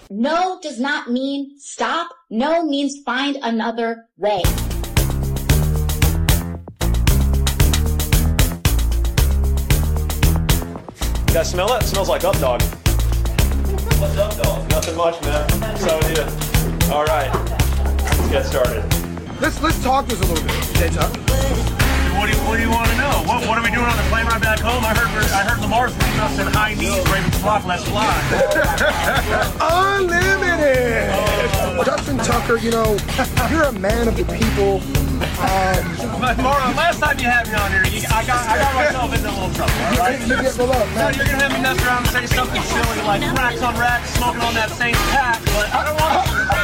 No does not mean stop. No means find another way. You guys smell it? It smells like Up Dog. What's Up Dog? Nothing much, man. So do you. All right, let's get started. Let's talk this a little bit, J-Tuck. What do you want to know? What are we doing on the plane ride back home? I heard Lamar's leaving us in high knees, ready to block less fly. Unlimited! Justin Tucker, you know, you're a man of the people. But Mara, last time you had me on here, I got myself into a little trouble, all right? Well, look, So you're going to have me mess around and say something silly like racks on racks, smoking on that same pack, but I don't want to...